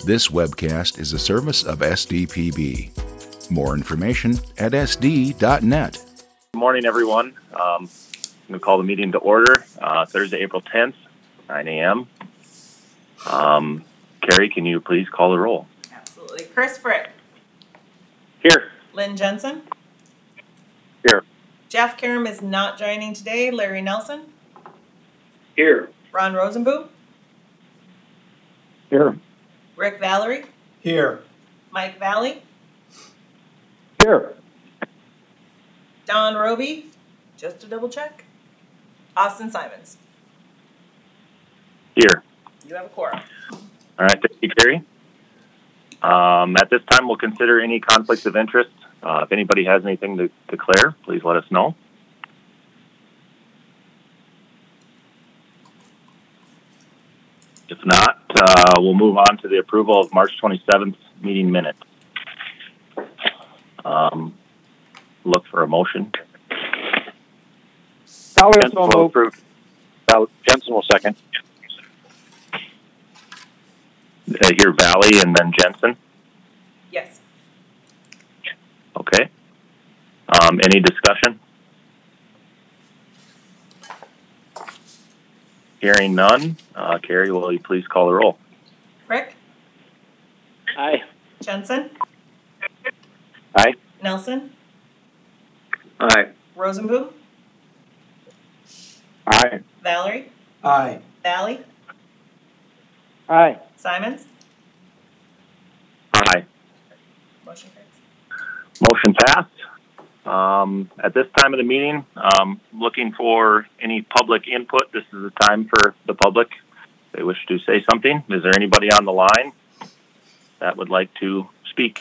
This webcast is a service of SDPB. More information at sd.net. Good morning, everyone. I'm going to call the meeting to order. Thursday, April 10th, 9 a.m. Carrie, can you please call the roll? Absolutely. Chris Frick. Here. Lynn Jensen. Here. Jeff Karam is not joining today. Larry Nelson. Here. Ron Rosenboom. Here. Rick Valerie. Here. Mike Valley. Here. Don Roby. Just to double check. Austin Simons. Here. You have a quorum. All right, thank you, Carrie. At this time, we'll consider any conflicts of interest. If anybody has anything to declare, please let us know. If not, we'll move on to the approval of March 27th meeting minutes. Look for a motion. Jensen will approve. Jensen will second. Here, Valley and then Jensen. Yes. Okay. Any discussion? Hearing none. Carrie, will you please call the roll? Frick. Aye. Jensen. Aye. Nelson. Aye. Rosenboom. Aye. Valerie. Aye. Valley. Aye. Simons. Aye. Motion carries. Motion passed. At this time of the meeting, looking for any public input. This is the time for the public. If they wish to say something. Is there anybody on the line that would like to speak?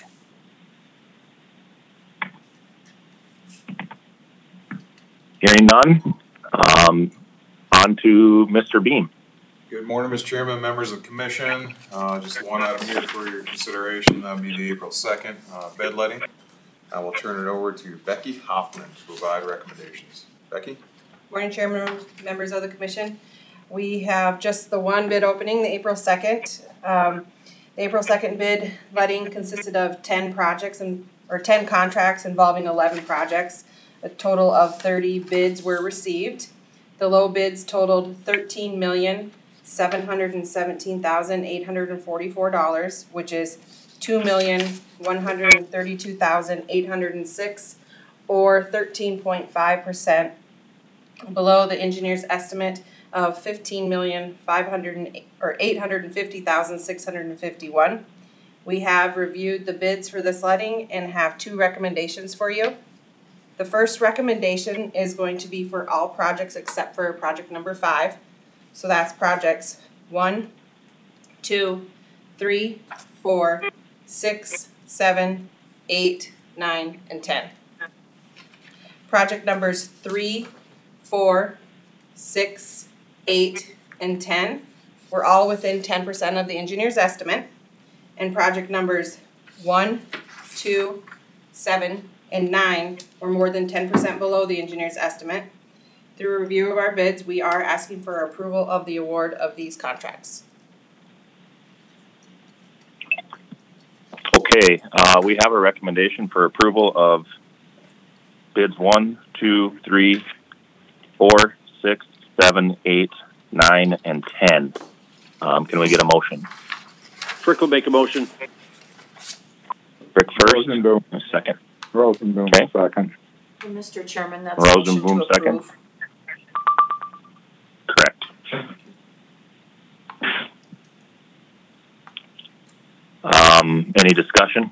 Hearing none. On to Mr. Beam. Good morning, Mr. Chairman, members of the commission. Just one item here for your consideration. That would be the April 2nd bed letting. I will turn it over to Becky Hoffman to provide recommendations. Becky? Morning, Chairman, members of the commission. We have just the one bid opening, the April 2nd. The April 2nd bid letting consisted of 10 contracts involving 11 projects. A total of 30 bids were received. The low bids totaled $13,717,844, which is $2,132,806, or 13.5% below the engineer's estimate of $15,850,651. We have reviewed the bids for this letting and have two recommendations for you. The first recommendation is going to be for all projects except for project number 5. So that's projects 1, 2, 3, 4, 6, 7, 8, 9, and 10. Project numbers 3, 4, 6, 8, and 10 were all within 10% of the engineer's estimate. And project numbers 1, 2, 7, and 9 were more than 10% below the engineer's estimate. Through a review of our bids, we are asking for approval of the award of these contracts. Okay, we have a recommendation for approval of bids 1, 2, 3, 4, 6, 7, 8, 9, and 10. Can we get a motion? Frick will make a motion. Rick first, Rosenboom. a second. Rosenboom Okay. second. Mr. Chairman, that's Rosenboom motion to second. approve. Correct. Any discussion?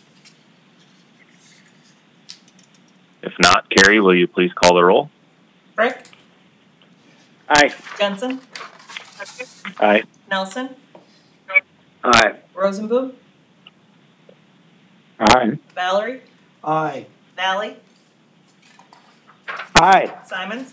If not, Carrie, will you please call the roll? Frick. Aye. Jensen. Aye. Nelson. Aye. Rosenboom. Aye. Valerie. Aye. Valley. Aye. Simons.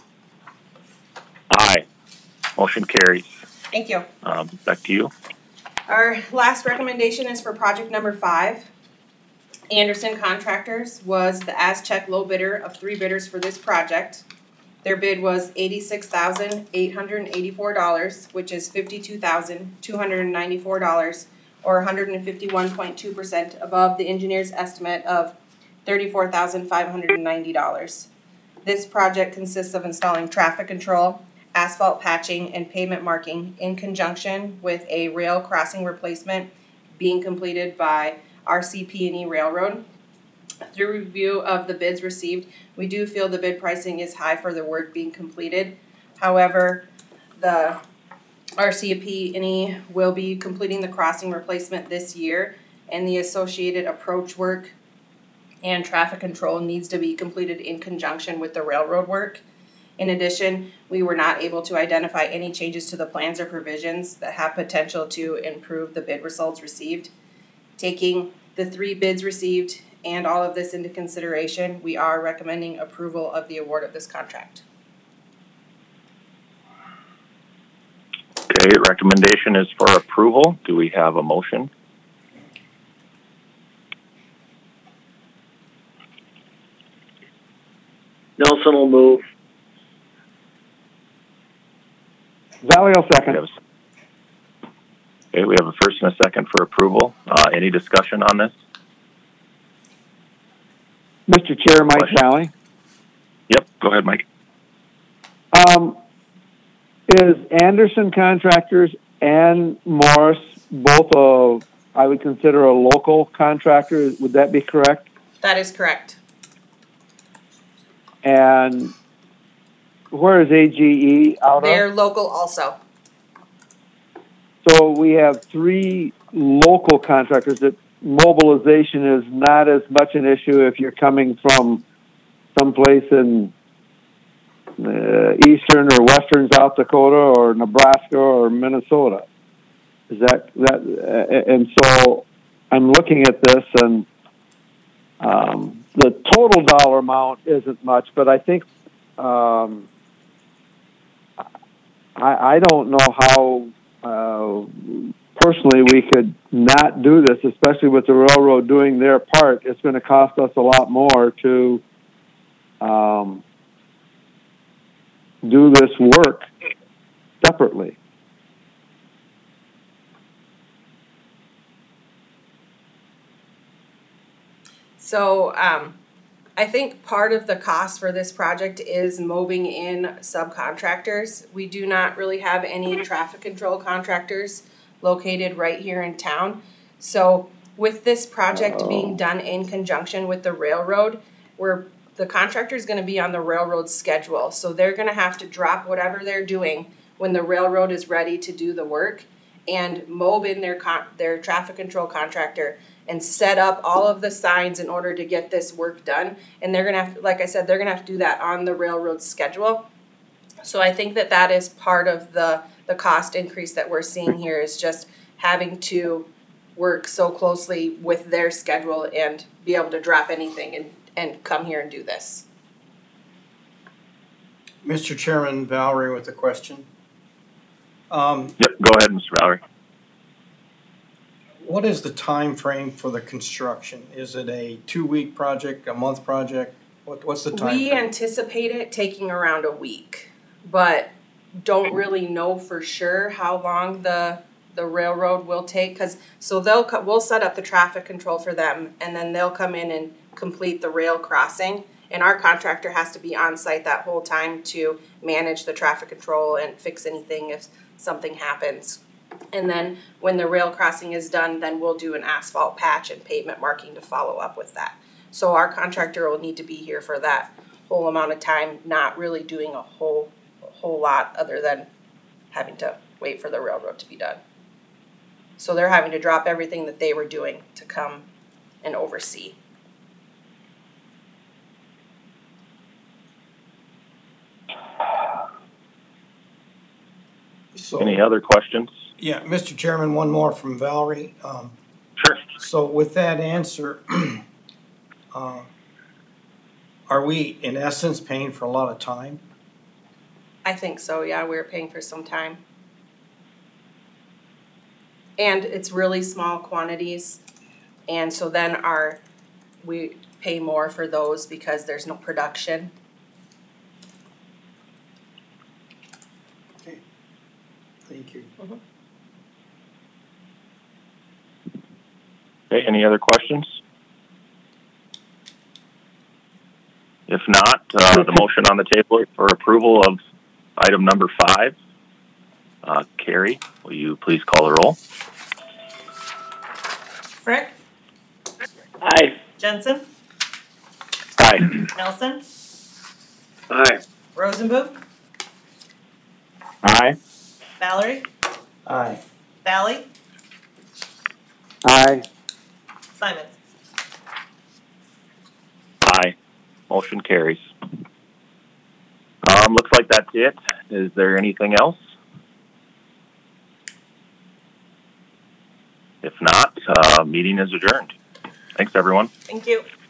Aye. Motion carries. Thank you. Back to you. Our last recommendation is for project number 5. Anderson Contractors was the Aztec low bidder of 3 bidders for this project. Their bid was $86,884, which is $52,294, or 151.2% above the engineer's estimate of $34,590. This project consists of installing traffic control, asphalt patching, and pavement marking in conjunction with a rail crossing replacement being completed by RCP&E Railroad. Through review of the bids received, we do feel the bid pricing is high for the work being completed. However, the RCP&E will be completing the crossing replacement this year, and the associated approach work and traffic control needs to be completed in conjunction with the railroad work. In addition, we were not able to identify any changes to the plans or provisions that have potential to improve the bid results received. Taking the 3 bids received and all of this into consideration, we are recommending approval of the award of this contract. Okay, recommendation is for approval. Do we have a motion? Nelson will move. Valley will second. Okay, we have a first and a second for approval. Any discussion on this? Mr. Chair, Mike Question. Valley. Yep, go ahead, Mike. Is Anderson Contractors and Morris both I would consider a local contractor? Would that be correct? That is correct. And where is AGE out of? They're local also. So we have 3 local contractors. That mobilization is not as much an issue if you're coming from someplace in eastern or western South Dakota or Nebraska or Minnesota. Is that and so I'm looking at this, and the total dollar amount isn't much, but I think I don't know how personally we could not do this, especially with the railroad doing their part. It's going to cost us a lot more to do this work separately. So I think part of the cost for this project is mobbing in subcontractors. We do not really have any traffic control contractors located right here in town. So with this project being done in conjunction with the railroad, the contractor is going to be on the railroad schedule. So they're going to have to drop whatever they're doing when the railroad is ready to do the work and mob in their traffic control contractor and set up all of the signs in order to get this work done. And they're gonna have to, like I said, they're gonna have to do that on the railroad schedule. So I think that is part of the cost increase that we're seeing here, is just having to work so closely with their schedule and be able to drop anything and come here and do this. Mr. Chairman, Valerie with a question. Yep, go ahead, Mr. Valerie. What is the time frame for the construction? Is it a 2-week project, a month project? What's the time We frame? anticipate it taking around a week, but don't really know for sure how long the railroad will take. So we'll set up the traffic control for them, and then they'll come in and complete the rail crossing. And our contractor has to be on site that whole time to manage the traffic control and fix anything if something happens. And then when the rail crossing is done, then we'll do an asphalt patch and pavement marking to follow up with that. So our contractor will need to be here for that whole amount of time, not really doing a whole lot other than having to wait for the railroad to be done. So they're having to drop everything that they were doing to come and oversee. So, Any other questions? yeah, Mr. Chairman, one more from Valerie. Sure. So with that answer, are we in essence paying for a lot of time? I think so, yeah, we're paying for some time. And it's really small quantities, and so then we pay more for those because there's no production. Okay. Thank you. Okay, any other questions? If not, the motion on the table is for approval of item number 5. Carrie, will you please call the roll? Frick, Aye. Jensen, Aye. Nelson, Aye. Rosenboom, Aye. Valerie, Aye. Valley, Aye. Simons. Aye. Motion carries. Looks like that's it. Is there anything else? If not, meeting is adjourned. Thanks, everyone. Thank you.